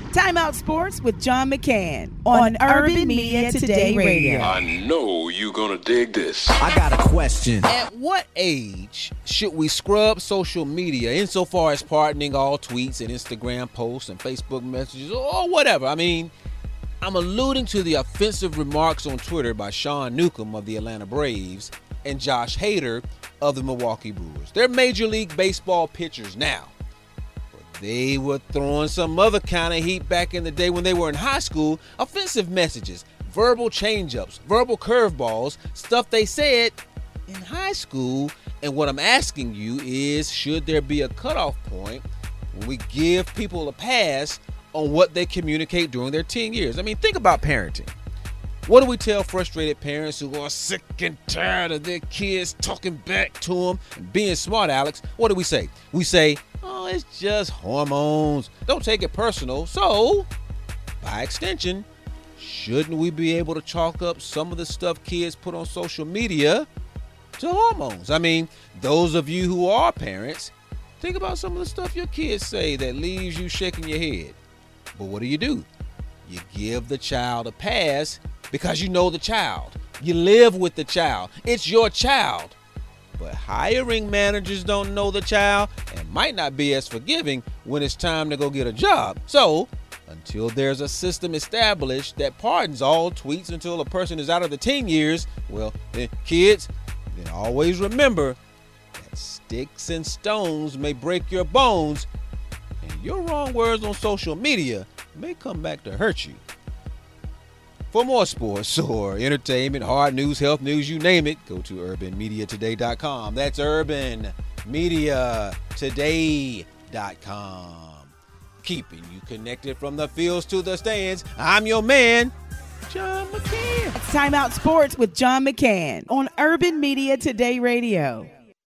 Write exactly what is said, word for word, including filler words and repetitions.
Timeout Sports with John McCann on Urban Media Today Radio. I know you're going to dig this. I got a question. At what age should we scrub social media insofar as pardoning all tweets and Instagram posts and Facebook messages or whatever? I mean, I'm alluding to the offensive remarks on Twitter by Sean Newcomb of the Atlanta Braves and Josh Hader of the Milwaukee Brewers. They're Major League Baseball pitchers now. But they were throwing some other kind of heat back in the day when they were in high school. Offensive messages, verbal changeups, verbal curveballs, stuff they said in high school. And what I'm asking you is, should there be a cutoff point when we give people a pass on what they communicate during their teen years? I mean, think about parenting. What do we tell frustrated parents who are sick and tired of their kids talking back to them and being smart, Alex? What do we say? We say, oh, it's just hormones. Don't take it personal. So, by extension, shouldn't we be able to chalk up some of the stuff kids put on social media to hormones? I mean, those of you who are parents, think about some of the stuff your kids say that leaves you shaking your head. But what do you do? You give the child a pass because you know the child. You live with the child. It's your child. But hiring managers don't know the child and might not be as forgiving when it's time to go get a job. So, until there's a system established that pardons all tweets until a person is out of the teen years, well, then kids, then always remember that sticks and stones may break your bones, and your wrong words on social media may come back to hurt you. For more sports or entertainment, hard news, health news, you name it, go to urban media today dot com. That's urban media today dot com. Keeping you connected from the fields to the stands. I'm your man, John McCann. It's Timeout Sports with John McCann on Urban Media Today Radio.